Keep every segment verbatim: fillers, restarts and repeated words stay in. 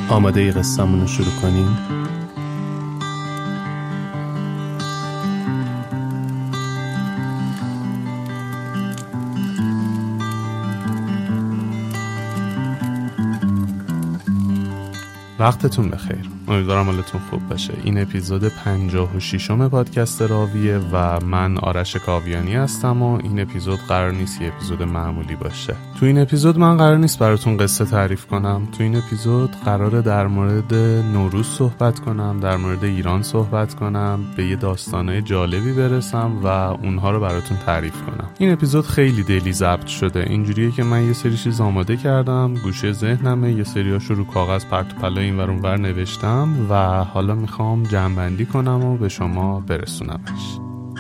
آماده ای قصه‌مون رو شروع کنیم؟ وقتتون بخیر. امیدوارم حالتون خوب باشه. این اپیزود پنجاه و ششم پادکست راویه و من آرش کاویانی هستم و این اپیزود قرار نیست یه اپیزود معمولی باشه. تو این اپیزود من قرار نیست براتون قصه تعریف کنم. تو این اپیزود قراره در مورد نوروز صحبت کنم، در مورد ایران صحبت کنم، به یه داستانه جالبی برسم و اونها رو براتون تعریف کنم. این اپیزود خیلی دلی ضبط شده. اینجوریه که من یه سری چیز آماده کردم، گوشه ذهنمه، یه سریاشو رو کاغذ پرت و پلا اینور اونور نوشتم و حالا میخوام جمع‌بندی کنم و به شما برسونمش.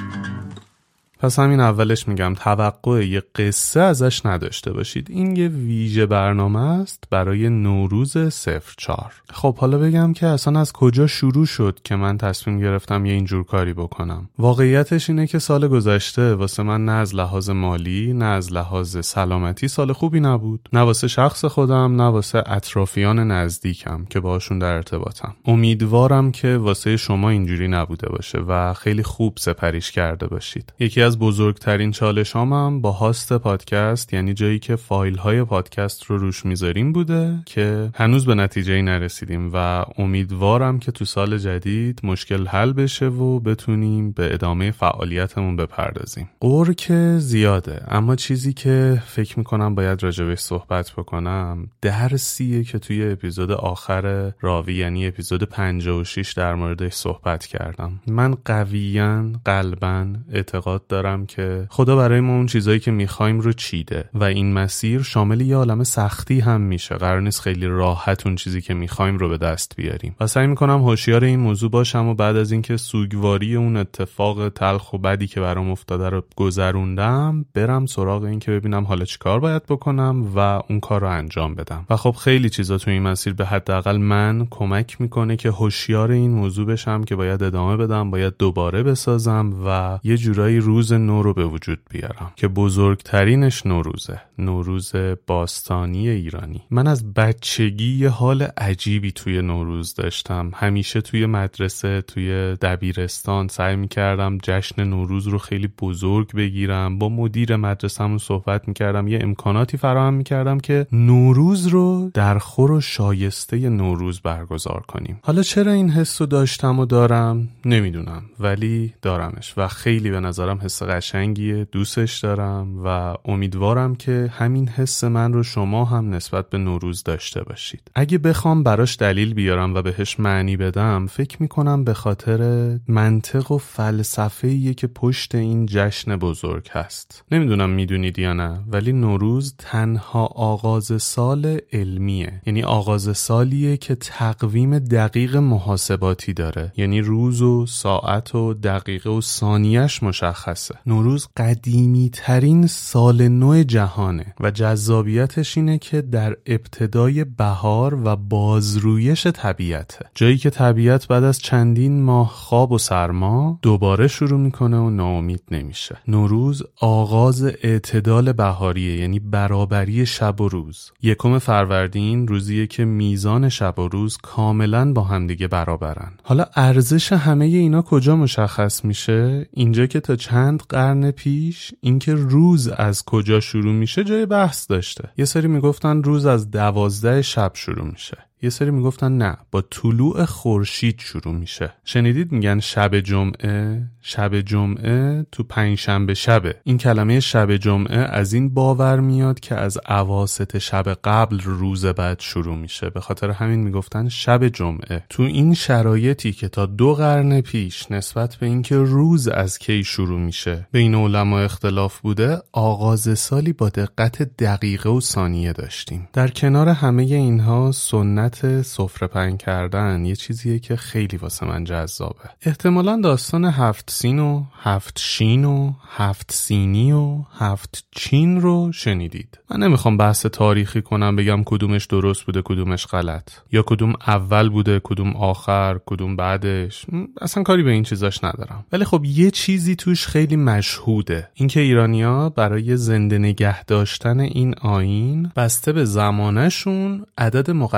پس همین اولش میگم توقع یه قصه ازش نداشته باشید. این یه ویژه برنامه است برای نوروز صفر چهار. خب حالا بگم که اصلا از کجا شروع شد که من تصمیم گرفتم یه اینجور کاری بکنم. واقعیتش اینه که سال گذشته واسه من نه از لحاظ مالی نه از لحاظ سلامتی سال خوبی نبود. نه واسه شخص خودم نه واسه اطرافیان نزدیکم که باهاشون در ارتباطم. امیدوارم که واسه شما اینجوری نبوده باشه و خیلی خوب سپریش کرده باشید. یکی از بزرگترین چالشام هم با هاست پادکست، یعنی جایی که فایل های پادکست رو روش میذاریم، بوده که هنوز به نتیجه‌ای نرسیدیم و امیدوارم که تو سال جدید مشکل حل بشه و بتونیم به ادامه فعالیتمون بپردازیم. قور که زیاده، اما چیزی که فکر میکنم باید راجبش صحبت بکنم درسیه که توی اپیزود آخر راوی، یعنی اپیزود پنجاه و شش، در موردش صحبت کردم. من قویاً قلباً اعتقاد دارم که خدا برای ما اون چیزایی که میخوایم رو چیده و این مسیر شامل یه عالمه سختی هم میشه. قرار نیست خیلی راحت اون چیزی که میخوایم رو به دست بیاریم و سعی میکنم هوشیار این موضوع باشم و بعد از اینکه سوگواری اون اتفاق تلخ و بدی که برام افتاده رو گذروندم، برم سراغ این که ببینم حالا چی کار باید بکنم و اون کار رو انجام بدم. و خب خیلی چیزا تو این مسیر به حداقل من کمک میکنه که هوشیار این موضوع بشم که باید ادامه بدم، باید دوباره بسازم و یه جورایی روز نو رو به وجود بیارم که بزرگترینش نوروزه، نوروز باستانی ایرانی. من از بچگی یه حال عجیبی توی نوروز داشتم. همیشه توی مدرسه، توی دبیرستان سعی میکردم جشن نوروز رو خیلی بزرگ بگیرم. با مدیر مدرسه‌مون صحبت میکردم، یه امکاناتی فراهم میکردم که نوروز رو در خور و شایسته نوروز برگزار کنیم. حالا چرا این حس رو داشتم و دارم نمیدونم، ولی دارمش و خیلی به نظرم حس قشنگیه، دوستش دارم و امیدوارم که همین حس من رو شما هم نسبت به نوروز داشته باشید. اگه بخوام براش دلیل بیارم و بهش معنی بدم، فکر میکنم به خاطر منطق و فلسفه‌ایه که پشت این جشن بزرگ هست. نمیدونم میدونید یا نه، ولی نوروز تنها آغاز سال علمیه. یعنی آغاز سالیه که تقویم دقیق محاسباتی داره، یعنی روز و ساعت و دقیقه و ثانیه‌اش مشخصه. نوروز قدیمی ترین سال نو جهانه و جذابیتش اینه که در ابتدای بهار و بازرویش طبیعته، جایی که طبیعت بعد از چندین ماه خواب و سرما دوباره شروع میکنه و ناامید نمیشه. نوروز آغاز اعتدال بهاریه، یعنی برابری شب و روز. یکم فروردین روزیه که میزان شب و روز کاملا با همدیگه برابرن. حالا ارزش همه اینا کجا مشخص میشه؟ اینجا که تا چند قرن پیش اینکه روز از کجا شروع میشه جای بحث داشته. یه سری میگفتن روز از دوازده شب شروع میشه، یه سری میگفتن نه، با طلوع خورشید شروع میشه. شنیدید میگن شب جمعه؟ شب جمعه تو پنجشنبه شبه. این کلمه شب جمعه از این باور میاد که از اواسط شب قبل روز بعد شروع میشه، به خاطر همین میگفتن شب جمعه. تو این شرایطی که تا دو قرن پیش نسبت به اینکه روز از کی شروع میشه بین علما اختلاف بوده، آغاز سالی با دقت دقیقه و ثانیه داشتیم. در کنار همه اینها سنت سفره پهن کردن یه چیزیه که خیلی واسه من جذابه. احتمالاً داستان هفت سین و هفت شین و هفت سینی و هفت چین رو شنیدید. من نمیخوام بحث تاریخی کنم بگم کدومش درست بوده کدومش غلط، یا کدوم اول بوده کدوم آخر کدوم بعدش، اصلا کاری به این چیزاش ندارم. ولی خب یه چیزی توش خیلی مشهوده، اینکه ایرانی‌ها برای زنده نگه داشتن این آیین بسته به زمانه‌شون عدد مقدس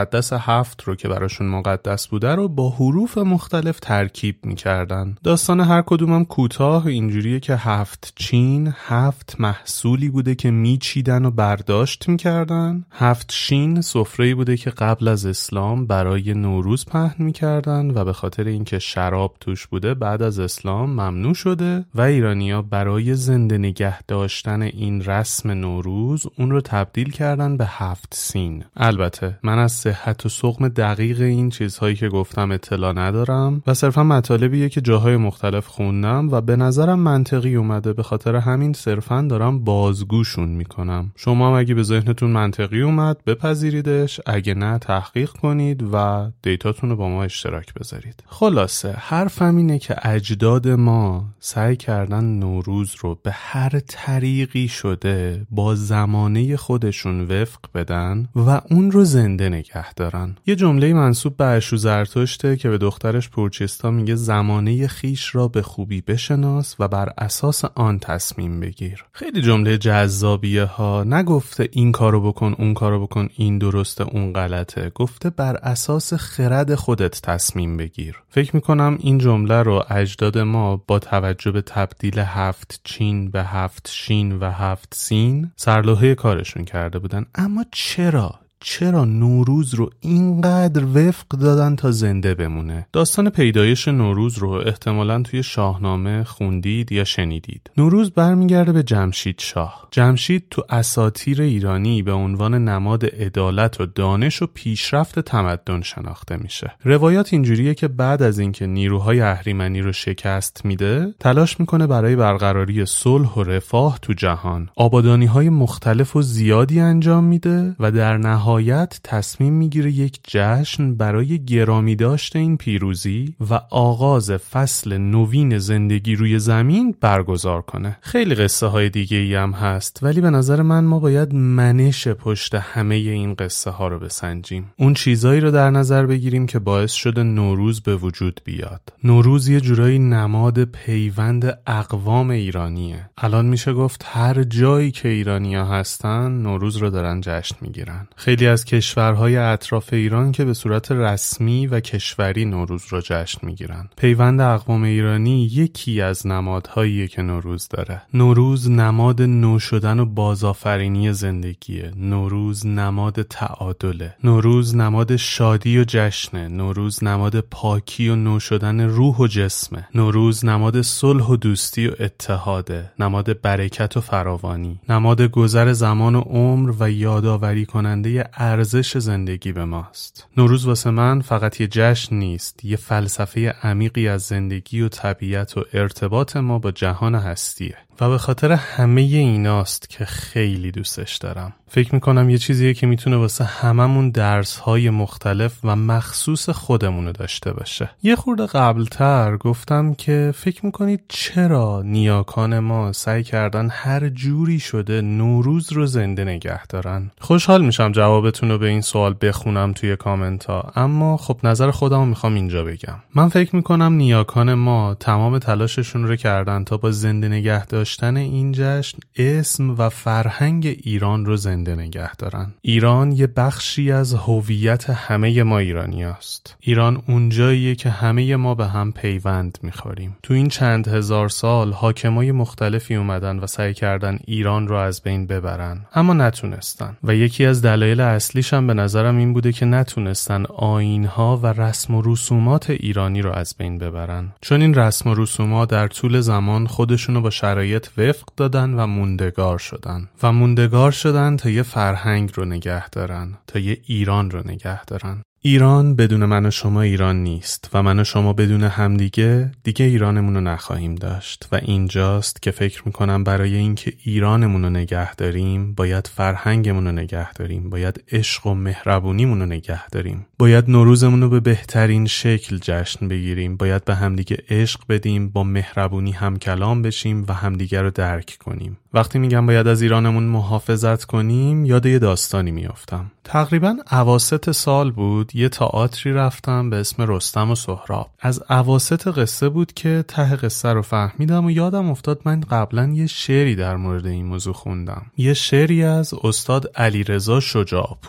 هفت رو که براشون مقدس بوده رو با حروف مختلف ترکیب میکردن. داستان هر کدومم کوتاه اینجوریه که هفت چین هفت محصولی بوده که میچیدن و برداشت میکردن. هفت شین سفره‌ای بوده که قبل از اسلام برای نوروز پهن میکردن و به خاطر اینکه شراب توش بوده بعد از اسلام ممنوع شده و ایرانی‌ها برای زنده نگه داشتن این رسم نوروز اون رو تبدیل کردن به هفت سین. البته من از صحت و سقم دقیق این چیزهایی که گفتم اطلاع ندارم و صرفا مطالبیه که جاهای مختلف خوندم و به نظرم منطقی اومده، به خاطر همین صرفا دارم بازگوشون میکنم. شما هم اگه به ذهنتون منطقی اومد بپذیریدش، اگه نه تحقیق کنید و دیتاتون رو با ما اشتراک بذارید. خلاصه حرفم اینه که اجداد ما سعی کردن نوروز رو به هر طریقی شده با زمانه خودشون وفق بدن و اون رو زنده نگه دارن. یه جمله منسوب به اشو زرتشته که به دخترش پورچستا میگه زمانه خیش را به خوبی بشناس و بر اساس آن تصمیم بگیر. خیلی جمله جذابیه ها. نگفته این کارو بکن اون کارو بکن این درسته اون غلطه، گفته بر اساس خرد خودت تصمیم بگیر. فکر میکنم این جمله رو اجداد ما با توجه به تبدیل هفت چین به هفت شین و هفت سین سرلوحه کارشون کرده بودن. اما چرا؟ چرا نوروز رو اینقدر وفق دادن تا زنده بمونه؟ داستان پیدایش نوروز رو احتمالاً توی شاهنامه خوندید یا شنیدید. نوروز برمیگرده به جمشید شاه. جمشید تو اساطیر ایرانی به عنوان نماد عدالت و دانش و پیشرفت تمدن شناخته میشه. روایات اینجوریه که بعد از اینکه نیروهای اهریمنی رو شکست میده، تلاش میکنه برای برقراری صلح و رفاه تو جهان آبادانی‌های مختلف و زیادی انجام میده و در نهایت نهایت تصمیم میگیره یک جشن برای گرامی داشت این پیروزی و آغاز فصل نوین زندگی روی زمین برگزار کنه. خیلی قصه های دیگه ای هم هست، ولی به نظر من ما باید منش پشت همه این قصه ها رو بسنجیم. اون چیزایی رو در نظر بگیریم که باعث شده نوروز به وجود بیاد. نوروز یه جورایی نماد پیوند اقوام ایرانیه. الان میشه گفت هر جایی که ایرانی‌ها هستن نوروز رو دارن جشن میگیرن. خیلی از کشورهای اطراف ایران که به صورت رسمی و کشوری نوروز رو جشن میگیرن. پیوند اقوام ایرانی یکی از نمادهاییه که نوروز داره. نوروز نماد نو شدن و بازآفرینی زندگیه. نوروز نماد تعادله. نوروز نماد شادی و جشنه. نوروز نماد پاکی و نو شدن روح و جسمه. نوروز نماد صلح و دوستی و اتحاده. نماد برکت و فراوانی. نماد گذر زمان و عمر و یادآوری کننده ارزش زندگی به ماست. نوروز واسه من فقط یه جشن نیست، یه فلسفه عمیقی از زندگی و طبیعت و ارتباط ما با جهان هستیه و به خاطر همه ایناست که خیلی دوستش دارم. فکر میکنم یه چیزیه که میتونه واسه هممون درس‌های مختلف و مخصوص خودمونو داشته باشه. یه خورده قبلتر گفتم که فکر میکنید چرا نیاکان ما سعی کردن هر جوری شده نوروز رو زنده نگه دارن؟ خوشحال میشم جوابتون رو به این سوال بخونم توی کامنت ها، اما خب نظر خودمو میخوام اینجا بگم. من فکر میکنم نیاکان ما تمام تلاششون رو کردن تا با زنده نگه داشتن این جشن اسم و فرهنگ ایران رو زنده نگه دارن. ایران یه بخشی از هویت همه ما ایرانی هست. ایران اونجاییه که همه ما به هم پیوند میخوریم. تو این چند هزار سال حاکمای مختلفی اومدن و سعی کردن ایران رو از بین ببرن، اما نتونستن. و یکی از دلایل اصلیش هم به نظرم این بوده که نتونستن آیین‌ها و رسم و رسومات ایرانی رو از بین ببرن. چون این رسم و رسومات در طول زمان خودشونو با شرایط وفق دادن و موندگار شدن. و موندگار شدن تا یه فرهنگ رو نگه دارن، تا یه ایران رو نگه دارن. ایران بدون من و شما ایران نیست و من و شما بدون همدیگه دیگه ایرانمون رو نخواهیم داشت. و اینجاست که فکر میکنم برای اینکه ایرانمون رو نگه داریم باید فرهنگمون رو نگه داریم، باید عشق و مهربونیمون رو نگه داریم، باید نوروزمون رو به بهترین شکل جشن بگیریم، باید به همدیگه عشق بدیم، با مهربونی هم کلام بشیم و همدیگه رو درک کنیم. وقتی میگم باید از ایرانمون محافظت کنیم یاد یه داستانی میافتم. تقریبا اواسط سال بود، یه تئاتری رفتم به اسم رستم و سهراب. از اواسط قصه بود که ته قصه رو فهمیدم و یادم افتاد من قبلا یه شعری در مورد این موضوع خوندم. یه شعری از استاد علیرضا شجاع‌پور.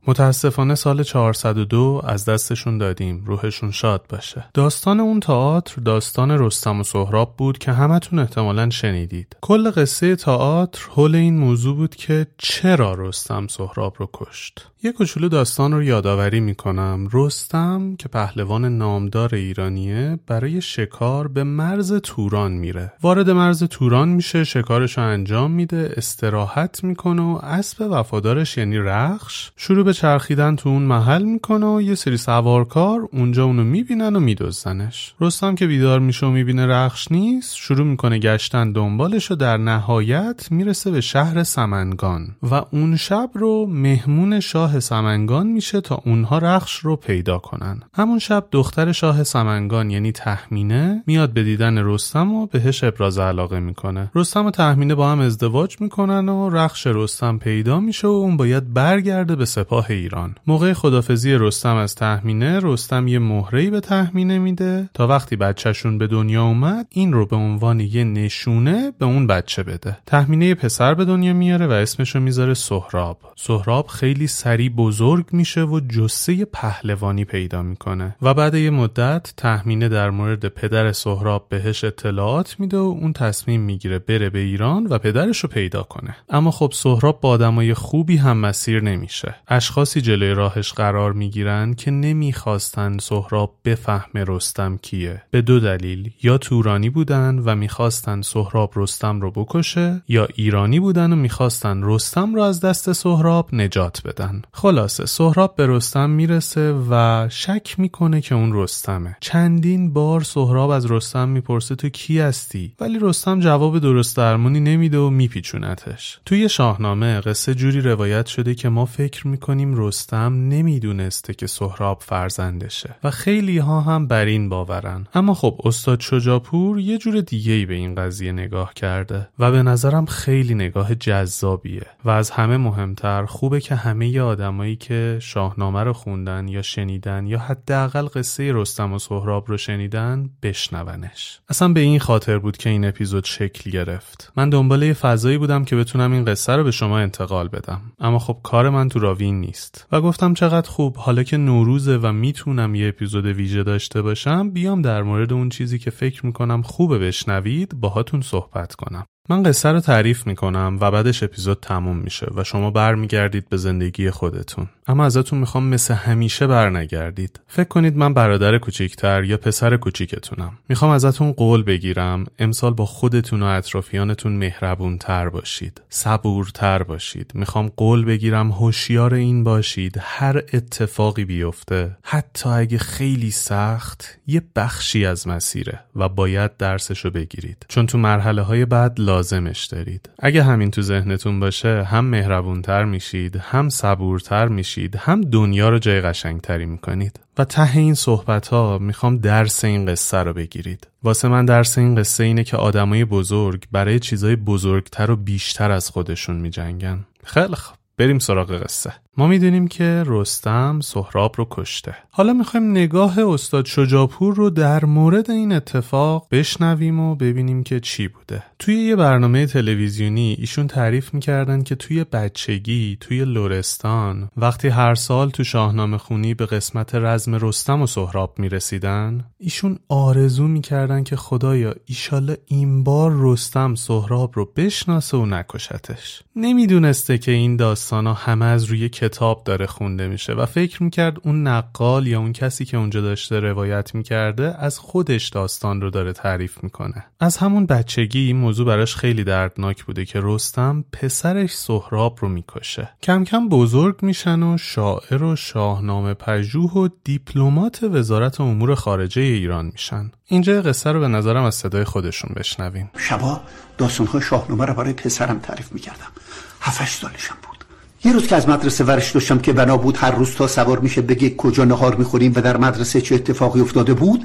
متاسفانه سال چهارصد و دو از دستشون دادیم، روحشون شاد باشه. داستان اون تئاتر داستان رستم و سهراب بود که همتون احتمالاً شنیدید. کل قصه تئاتر حول این موضوع بود که چرا رستم سهراب رو کشت. یه کوچولو داستان رو یادآوری میکنم. رستم که پهلوان نامدار ایرانیه برای شکار به مرز توران میره. وارد مرز توران میشه، شکارش رو انجام میده، استراحت میکنه و اسب وفادارش یعنی رخش شروع به چرخیدن تو اون محل میکنه و یه سری سوارکار اونجا اونو میبینن و میدزدنش. رستم که بیدار میشه و میبینه رخش نیست، شروع میکنه گشتن دنبالش و در نهایت میرسه به شهر سمنگان و اون شب رو مهمون شاه سمنگان میشه تا اونها رخش رو پیدا کنن. همون شب دختر شاه سمنگان یعنی تهمینه میاد به دیدن رستم و بهش ابراز علاقه میکنه. رستم و تهمینه با هم ازدواج میکنن و رخش رستم پیدا میشه و اون باید برگرده به سپاه ایران. موقع خدافزی رستم از تهمینه، رستم یه مهره‌ای به تهمینه میده تا وقتی بچه‌شون به دنیا اومد این رو به عنوان یه نشونه به اون بچه بده. تهمینه یه پسر به دنیا میاره و اسمشو میذاره سهراب. سهراب خیلی سریع بزرگ میشه و جثه پهلوانی پیدا میکنه و بعد یه مدت تهمینه در مورد پدر سهراب بهش اطلاعات میده و اون تصمیم میگیره بره به ایران و پدرش رو پیدا کنه. اما خب سهراب با آدمای خوبی هم مسیر نمیشه. اشخاصی جلوی راهش قرار میگیرن که نمیخواستن سهراب بفهمه رستم کیه. به دو دلیل: یا تورانی بودن و میخواستن سهراب رستم رو بکشه، یا ایرانی بودن و میخواستن رستم رو از دست سهراب نجات بدن. خلاصه سهراب به رستم میرسه و شک میکنه که اون رستمه. چندین بار سهراب از رستم میپرسه تو کی هستی؟ ولی رستم جواب درست درمونی نمیده و میپیچونتش. توی شاهنامه قصه جوری روایت شده که ما فکر میکنیم رستم نمیدونسته که سهراب فرزندشه و خیلی ها هم بر این باورن. اما خب استاد شجاعپور یه جور دیگه‌ای به این قضیه نگاه کرده و به نظرم خیلی نگاه جذابیه و از همه مهمتر خوبه که همه آدمایی که شاهنامه رو خوندن یا شنیدن یا حداقل قصه رستم و سهراب رو شنیدن بشنونش. اصلا به این خاطر بود که این اپیزود شکل گرفت. من دنبال یه فضایی بودم که بتونم این قصه رو به شما انتقال بدم، اما خب کار من تو راوین نیست و گفتم چقدر خوب حالا که نوروزه و میتونم یه اپیزود ویژه داشته باشم بیام در مورد اون چیزی که فکر میکنم خوبه بشنوید باهاتون صحبت کنم. من قصه رو تعریف میکنم و بعدش اپیزود تموم میشه و شما برمیگردید به زندگی خودتون. اما ازتون میخوام مثل همیشه برنگردید. فکر کنید من برادر کوچیکتر یا پسر کوچیکتونم. میخوام ازتون قول بگیرم امسال با خودتون و اطرافیانتون مهربونتر باشید، صبورتر باشید. میخوام قول بگیرم هوشیار این باشید هر اتفاقی بیفته، حتی اگه خیلی سخت، یه بخشی از مسیره و باید درسشو بگیرید، چون تو مرحله های بعد لازمش دارید. اگه همین تو ذهنتون باشه هم مهربونتر میشید، هم صبورتر میشید، هم دنیا رو جای قشنگتری میکنید. و ته این صحبت ها میخوام درس این قصه رو بگیرید. واسه من درس این قصه اینه که آدمای بزرگ برای چیزای بزرگتر و بیشتر از خودشون میجنگن. خیلی خب بریم سراغ قصه. ما میدونیم که رستم سهراب رو کشته. حالا میخوایم نگاه استاد شجاعپور رو در مورد این اتفاق بشنویم و ببینیم که چی بوده. توی یه برنامه تلویزیونی ایشون تعریف میکردن که توی بچگی توی لرستان وقتی هر سال تو شاهنامه خونی به قسمت رزم رستم و سهراب میرسیدن، ایشون آرزو میکردن که خدایا ایشالله این بار رستم سهراب رو بشناسه و نکشتش. نمیدونسته که این داستانا همه از روی کتاب داره خونده میشه و فکر میکرد اون نقال یا اون کسی که اونجا داشته روایت میکرده از خودش داستان رو داره تعریف میکنه. از همون بچگی این موضوع براش خیلی دردناک بوده که رستم پسرش سهراب رو میکشه. کم کم بزرگ میشن و شاعر و شاهنامه پژوه و دیپلمات وزارت امور خارجه ایران میشن. اینجا قصه رو به نظرم از صدای خودشون بشنویم. شبا داستان‌های شاهنامه رو برای پسرم تعریف میکردم. هفت هشت سالشم بود. یه روز که از مدرسه ورش داشتم که بنا بود هر روز تا سوار میشه بگه کجا نهار میخوریم و در مدرسه چه اتفاقی افتاده بود،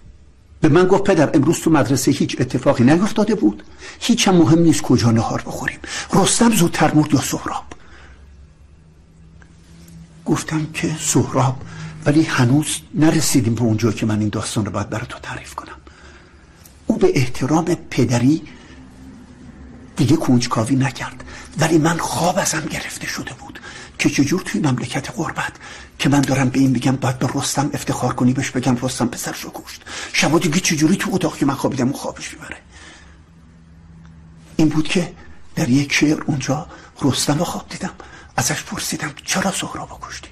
به من گفت پدر امروز تو مدرسه هیچ اتفاقی نیفتاده بود، هیچ هم مهم نیست کجا نهار بخوریم، رستم زودتر مرد یا سهراب. گفتم که سهراب، ولی هنوز نرسیدیم به اونجا که من این داستان رو باید برای تو تعریف کنم. او به احترام پدری دیگه کنجکاوی نکرد، ولی من خواب ازم گرفته شده بود که چجور توی مملکت غربت که من دارم به این میگم باید به رستم افتخار کنی، بهش بگم رستم پسرشو کشت، شبا دیگه چجوری تو اتاق که من خوابیدم اون خوابش میبره. این بود که در یک شعر اونجا رستم رو خواب دیدم، ازش پرسیدم چرا سهرابو کشتی؟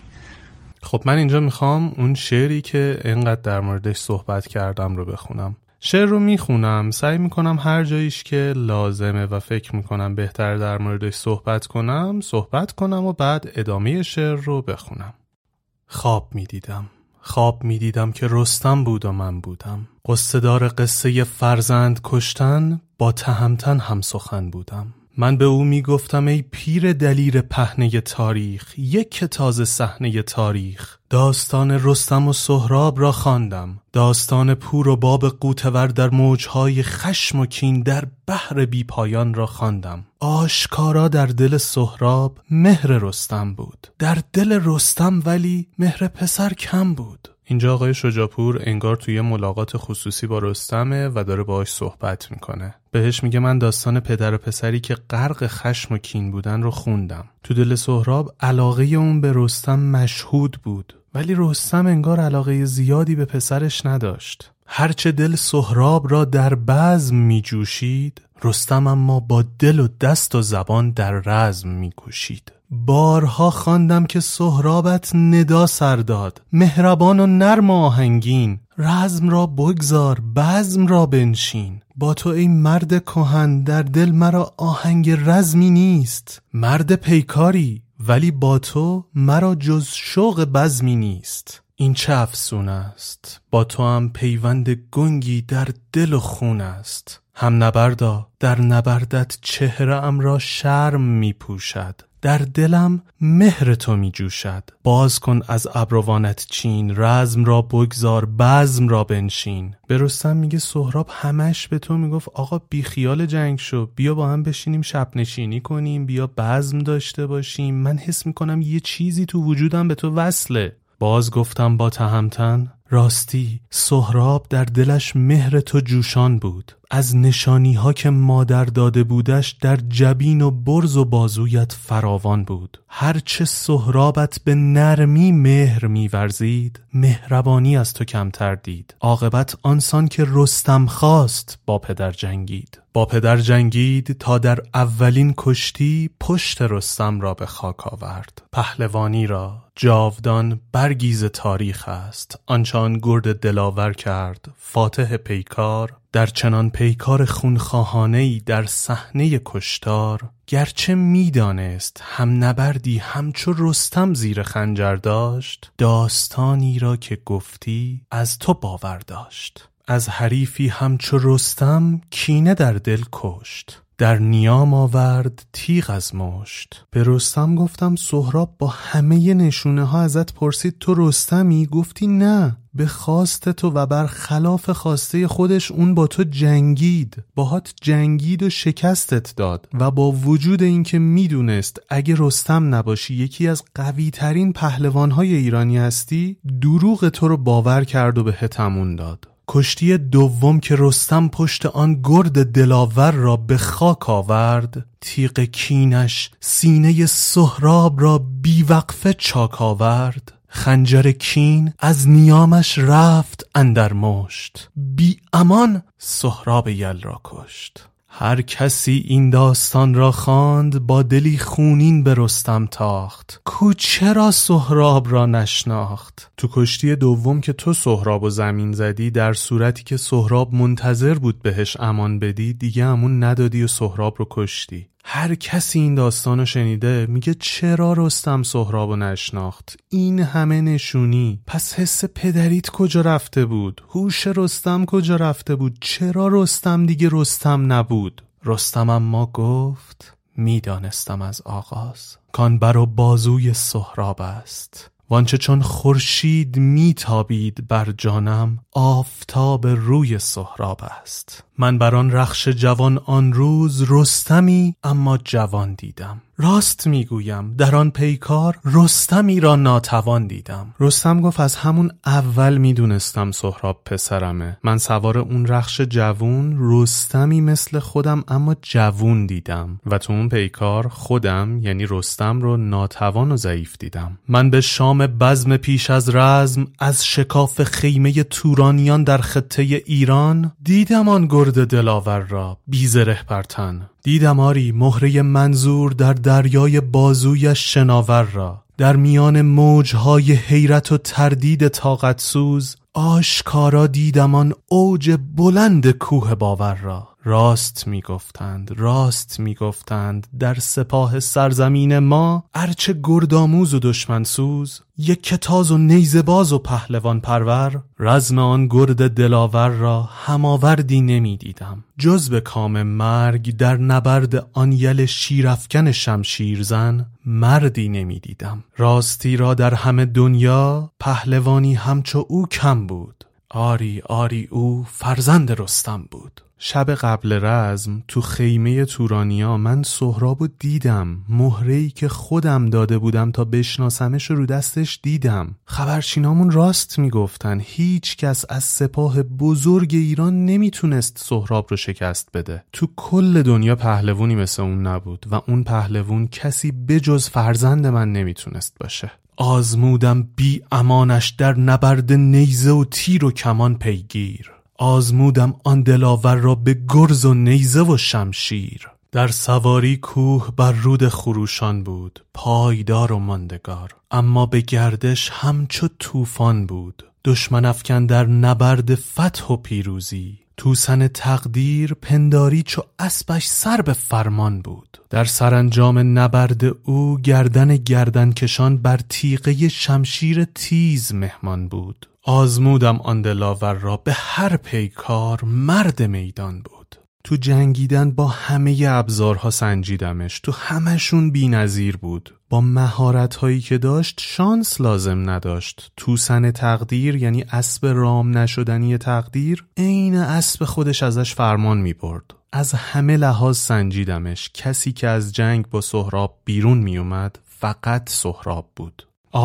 خب من اینجا میخوام اون شعری که اینقدر در موردش صحبت کردم رو بخونم. شعر رو میخونم، سعی میکنم هر جاییش که لازمه و فکر میکنم بهتر در موردش صحبت کنم صحبت کنم و بعد ادامه شعر رو بخونم. خواب میدیدم خواب میدیدم که رستم بود و من بودم، قصه دار قصه فرزند کشتن، با تهمتن هم سخن بودم. من به او میگفتم ای پیر دلیر پهنه تاریخ، یک که تازه صحنه تاریخ، داستان رستم و سهراب را خواندم، داستان پور و باب قوتور در موجهای خشم و کین در بحر بی پایان را خواندم. آشکارا در دل سهراب مهر رستم بود، در دل رستم ولی مهر پسر کم بود. اینجا آقای شجاع‌پور انگار توی ملاقات خصوصی با رستمه و داره باهاش صحبت میکنه. بهش میگه من داستان پدر و پسری که غرق خشم و کین بودن رو خوندم. تو دل سهراب علاقه اون به رستم مشهود بود، ولی رستم انگار علاقه زیادی به پسرش نداشت. هرچه دل سهراب را در بزم میجوشید، رستم اما با دل و دست و زبان در رزم میکوشید. بارها خواندم که سهرابت ندا سر داد، مهربان و نرم و آهنگین، رزم را بگذار بزم را بنشین. با تو ای مرد کهن در دل مرا آهنگ رزمی نیست، مرد پیکاری ولی با تو مرا جز شوق بزمی نیست. این چه افسون است، با تو هم پیوند گنگی در دل و خون است. هم نبردا در نبردت چهره ام را شرم می پوشد، در دلم مهر تو می جوشد. باز کن از ابروانت چین، رزم را بگذار بزم را بنشین. به رستم میگه سهراب همش به تو میگفت آقا بی خیال جنگ شو، بیا با هم بشینیم شب نشینی کنیم، بیا بزم داشته باشیم. من حس میکنم یه چیزی تو وجودم به تو وصله. باز گفتم با تهمتن راستی سهراب در دلش مهر تو جوشان بود، از نشانی ها که مادر داده بودش در جبین و برز و بازویت فراوان بود. هرچه سهرابت به نرمی مهر می‌ورزید، مهربانی از تو کمتر دید. عاقبت آنسان که رستم خواست با پدر جنگید، با پدر جنگید تا در اولین کشتی پشت رستم را به خاک آورد. پهلوانی را جاودان برگیز تاریخ است، آنچان گرد دلاور کرد فاتح پیکار، در چنان پیکار خونخواهانه‌ای در صحنه کشتار. گرچه میدانست هم نبردی همچو رستم زیر خنجر داشت، داستانی را که گفتی از تو باور داشت. از حریفی همچو رستم کینه در دل کشت، در نیام آورد تیغ از مشت. به رستم گفتم سهراب با همه نشونه ها ازت پرسید تو رستمی؟ گفتی نه، به خواست تو و بر خلاف خواسته خودش اون با تو جنگید، باهات جنگید و شکستت داد و با وجود اینکه میدونست اگه رستم نباشی یکی از قوی ترین پهلوانهای ایرانی هستی، دروغ تو رو باور کرد و به تمون داد. کشتی دوم که رستم پشت آن گرد دلاور را به خاک آورد، تیغ کینش سینه سهراب را بیوقفه چاک آورد. خنجر کین از نیامش رفت اندر مشت، بی امان سهراب یل را کشت. هر کسی این داستان را خواند، با دلی خونین به رستم تاخت، کو چرا سهراب را نشناخت. تو کشتی دوم که تو سهراب و زمین زدی، در صورتی که سهراب منتظر بود بهش امان بدی، دیگه امون ندادی و سهراب رو کشتی. هر کسی این داستانو شنیده میگه چرا رستم سهرابو نشناخت؟ این همه نشونی، پس حس پدریت کجا رفته بود؟ هوش رستم کجا رفته بود؟ چرا رستم دیگه رستم نبود؟ رستم اما گفت میدانستم از آغاز کان بر و بازوی سهراب است، وانچه چون خورشید میتابید بر جانم، آفتاب روی سهراب است. من بران رخش جوان آن روز رستمی اما جوان دیدم. راست میگویم در آن پیکار رستمی را ناتوان دیدم. رستم گفت از همون اول میدونستم سهراب پسرمه. من سوار اون رخش جوون رستمی مثل خودم اما جوون دیدم و تو اون پیکار خودم یعنی رستم رو ناتوان و ضعیف دیدم. من به شام بزم پیش از رزم از شکاف خیمه تورانیان در خطه ایران دیدم آن گرد دلاور را بی زره بر تن. دیدم آری مهره منظور در دریای بازویش شناور را. در میان موجهای حیرت و تردید طاقت سوز آشکارا دیدم آن اوج بلند کوه باور را. راست میگفتند راست میگفتند در سپاه سرزمین ما ارچه گردآموز و دشمن سوز یک کتاز و نیزه باز و پهلوان پرور رزم آن گرد دلاور را هماوردی نمی دیدم جز به کام مرگ در نبرد آن یل شیرافکن شمشیرزن مردی نمی دیدم. راستی را در همه دنیا پهلوانی همچو او کم بود. آری آری او فرزند رستم بود. شب قبل رزم تو خیمه تورانیا من سهرابو دیدم. مهره‌ای که خودم داده بودم تا بشناسمش رو دستش دیدم. خبرچینامون راست میگفتن هیچ کس از سپاه بزرگ ایران نمیتونست سهراب رو شکست بده. تو کل دنیا پهلوانی مثل اون نبود و اون پهلوان کسی بجز فرزند من نمیتونست باشه. آزمودم بی امانش در نبرد نیزه و تیر و کمان پیگیر. آزمودم آن دلاور را به گرز و نیزه و شمشیر. در سواری کوه بر رود خروشان بود پایدار و ماندگار، اما به گردش همچو طوفان بود. دشمن افکن در نبرد فتح و پیروزی، توسن تقدیر پنداری چو اسبش سر به فرمان بود. در سرانجام نبرد او گردن گردن کشان بر تیغه شمشیر تیز مهمان بود. آزمودم آن دلاور را به هر پیکار مرد میدان بود. تو جنگیدن با همه ابزارها سنجیدمش، تو همشون بی نظیر بود. با مهارت هایی که داشت شانس لازم نداشت. توسن تقدیر یعنی اسب رام نشدنی تقدیر عین اسب خودش ازش فرمان می برد. از همه لحاظ سنجیدمش. کسی که از جنگ با سهراب بیرون می اومد فقط سهراب بود.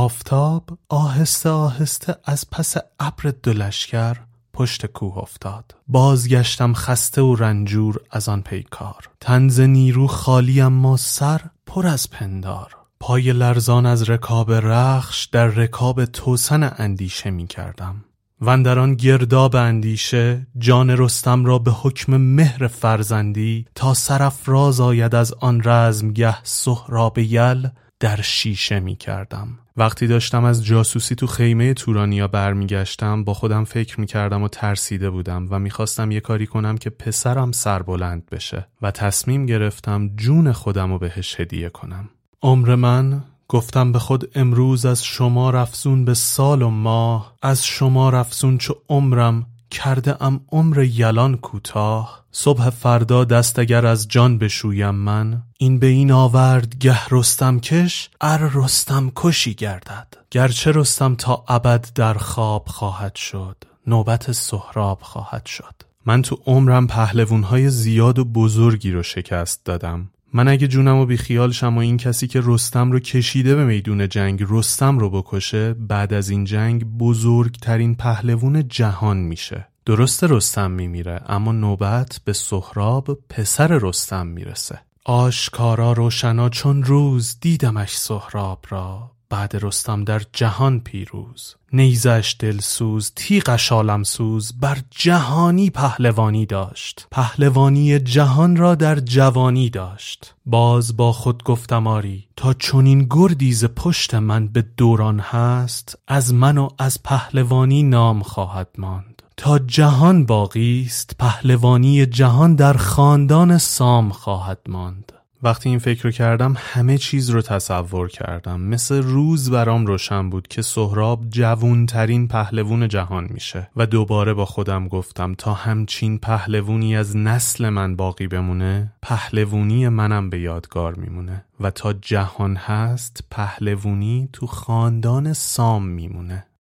آفتاب آهسته آهسته از پس ابر دو لشکر پشت کوه افتاد. بازگشتم خسته و رنجور از آن پیکار. تنز نیرو خالی اما سر پر از پندار. پای لرزان از رکاب رخش در رکاب توسن اندیشه می کردم. وندران گرداب اندیشه جان رستم را به حکم مهر فرزندی تا سرافراز آید از آن رزمگه سهراب یل در شیشه می کردم. وقتی داشتم از جاسوسی تو خیمه تورانیا برمیگشتم با خودم فکر می کردم و ترسیده بودم و می خواستم یه کاری کنم که پسرم سربلند بشه و تصمیم گرفتم جون خودم رو بهش هدیه کنم. عمر من گفتم به خود امروز از شما رفزون به سال و ماه، از شما رفزون چو عمرم کرده ام عمر یلان کوتاه. صبح فردا دست اگر از جان بشویم من، این به این آورد گه رستم کش ار رستم کشی گردد. گرچه رستم تا ابد در خواب خواهد شد، نوبت سهراب خواهد شد. من تو عمرم پهلوانهای زیاد و بزرگی رو شکست دادم. من اگه جونمو بی خیال شم و این کسی که رستم رو کشیده به میدون جنگ رستم رو بکشه، بعد از این جنگ بزرگترین پهلوان جهان میشه. درسته رستم میمیره اما نوبت به سهراب پسر رستم میرسه. آشکارا روشنا چون روز دیدمش سهراب را، بعد رستم در جهان پیروز. نیزش دلسوز تیغش عالمسوز، بر جهانی پهلوانی داشت. پهلوانی جهان را در جوانی داشت. باز با خود گفتم آری تا چنین گردی ز پشت من به دوران هست، از من و از پهلوانی نام خواهد ماند. تا جهان باقی است پهلوانی جهان در خاندان سام خواهد ماند. وقتی این فکر رو کردم همه چیز رو تصور کردم. مثل روز برام روشن بود که سهراب جوانترین پهلوان جهان میشه و دوباره با خودم گفتم تا همچین پهلوانی از نسل من باقی بمونه، پهلوانی منم به یادگار میمونه و تا جهان هست پهلوانی تو خاندان سام میمونه.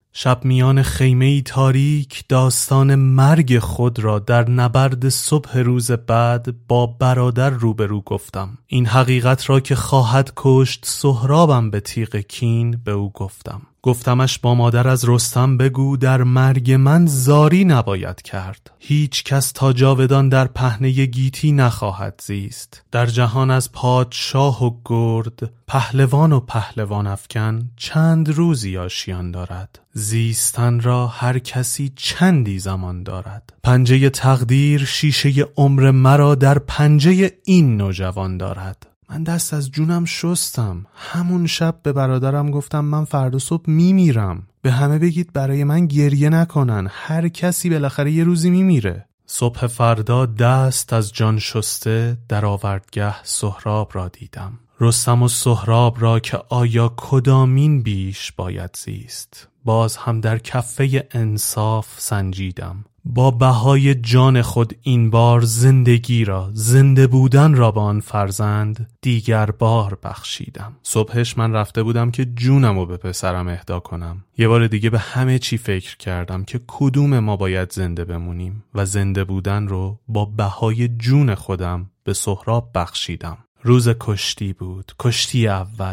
شب میان خیمه‌ای تاریک داستان مرگ خود را در نبرد صبح روز بعد با برادر روبرو گفتم. این حقیقت را که خواهد کشت سهرابم به تیغ کین به او گفتم. گفتمش با مادر از رستم بگو در مرگ من زاری نباید کرد. هیچ کس تا جاودان در پهنه گیتی نخواهد زیست. در جهان از پادشاه و گرد پهلوان و پهلوان افکن چند روزی آشیان دارد. زیستن را هر کسی چندی زمان دارد. پنجه تقدیر شیشه عمر مرا در پنجه این نوجوان دارد. من دست از جونم شستم. همون شب به برادرم گفتم من فردا صبح میمیرم. به همه بگید برای من گریه نکنن. هر کسی بالاخره یه روزی میمیره. صبح فردا دست از جان شسته در آوردگه سهراب را دیدم. رستم و سهراب را که آیا کدامین بیش باید زیست. باز هم در کفه انصاف سنجیدم. با بهای جان خود این بار زندگی را، زنده بودن را با آن فرزند دیگر بار بخشیدم. صبحش من رفته بودم که جونمو به پسرم اهدا کنم. یه بار دیگه به همه چی فکر کردم که کدوم ما باید زنده بمونیم و زنده بودن رو با بهای جون خودم به سهراب بخشیدم. روز کشتی بود، کشتی اول.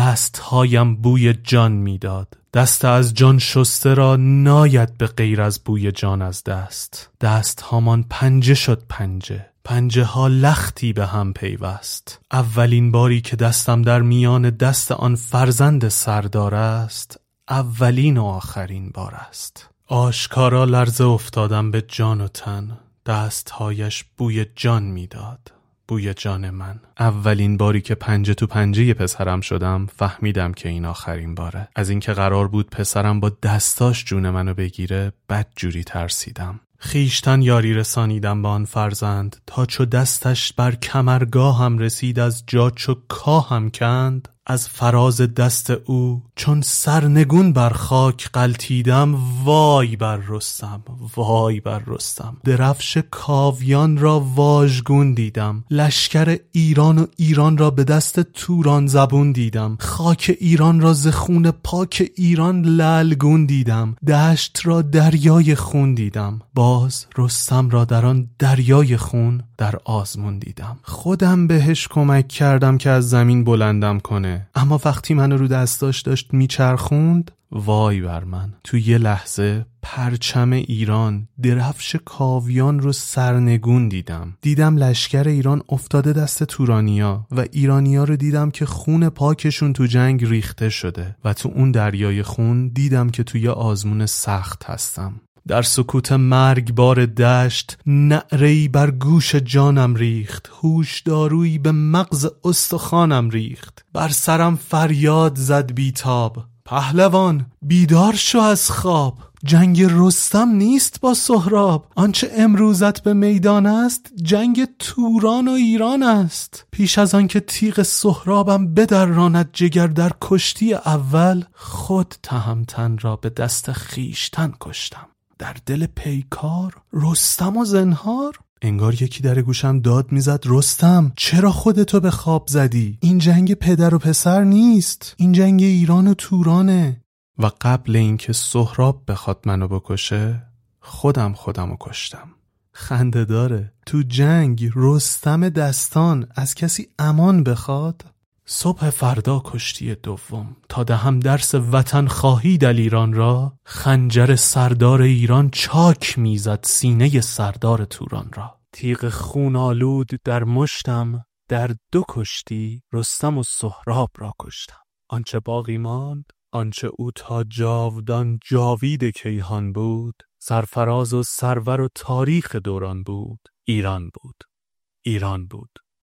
دستهایم بوی جان میداد. دست از جان شسته را ناید به غیر از بوی جان از دست. دست هامان پنجه شد پنجه. پنجه ها لختی به هم پیوست. اولین باری که دستم در میان دست آن فرزند سردار است، اولین و آخرین بار است. آشکارا لرزه افتادم به جان و تن. دستهایش بوی جان میداد. بوی جان من. اولین باری که پنجه تو پنجه پسرم شدم فهمیدم که این آخرین باره. از اینکه قرار بود پسرم با دستاش جون منو بگیره بدجوری ترسیدم. خیشتن یاری رسانیدم با آن فرزند تا چو دستش بر کمرگاهم رسید از جا چو کاهم کند. از فراز دست او چون سرنگون بر خاک غلتیدم. وای بر رستم، وای بر رستم. درفش کاویان را واژگون دیدم. لشکر ایران و ایران را به دست توران زبون دیدم. خاک ایران را ز خون پاک ایران لعلگون دیدم. دشت را دریای خون دیدم. باز رستم را در آن دریای خون در آزمون دیدم. خودم بهش کمک کردم که از زمین بلندم کنه، اما وقتی منو رو دستاش داشت میچرخوند، وای بر من. تو یه لحظه پرچم ایران، درفش کاویان رو سرنگون دیدم. دیدم لشکر ایران افتاده دست تورانیا و ایرانیا رو دیدم که خون پاکشون تو جنگ ریخته شده و تو اون دریای خون دیدم که توی آزمون سخت هستم. در سکوت مرگبار دشت نعره‌ای بر گوش جانم ریخت. هوش دارویی به مغز استخوانم ریخت. بر سرم فریاد زد بیتاب: پهلوان بیدار شو از خواب. جنگ رستم نیست با سهراب. آنچه امروزت به میدان است جنگ توران و ایران است. پیش از آن که تیغ سهرابم بدراند جگر در کشتی اول، خود تهمتن را به دست خیشتن کشتم. در دل پیکار رستم و زنهار. انگار یکی در گوشم داد میزد: رستم چرا خودتو به خواب زدی؟ این جنگ پدر و پسر نیست، این جنگ ایران و تورانه. و قبل اینکه سهراب بخواد منو بکشه، خودم خودمو کشتم. خنده داره. تو جنگ رستم دستان از کسی امان بخواد؟ صبح فردا کشتی دوم. تا دهم درس وطن خواهی دلیران را، خنجر سردار ایران چاک میزد سینه سردار توران را. تیغ خون آلود در مشتم، در دو کشتی رستم و سهراب را کشتم. آنچه باقی ماند، آنچه او تا جاودان جاوید کیهان بود، سرفراز و سرور و تاریخ دوران بود، ایران بود. ایران بود.